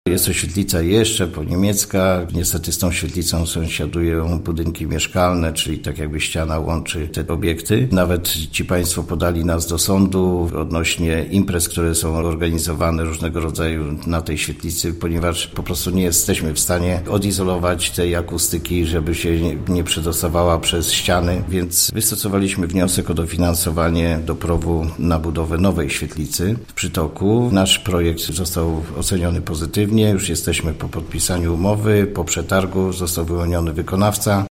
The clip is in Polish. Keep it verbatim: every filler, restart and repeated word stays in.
Jest to świetlica jeszcze po niemiecka. Niestety z tą świetlicą sąsiadują budynki mieszkalne, czyli tak jakby ściana łączy te obiekty. Nawet ci państwo podali nas do sądu odnośnie imprez, które są organizowane różnego rodzaju na tej świetlicy, ponieważ po prostu nie jesteśmy w stanie odizolować tej akustyki, żeby się nie przedostawała przez ściany, więc wystosowaliśmy wniosek o dofinansowanie do P R O W-u na budowę nowej świetlicy w Przytoku. Nasz projekt został oceniony pozytywnie. Już jesteśmy po podpisaniu umowy, po przetargu został wyłoniony wykonawca.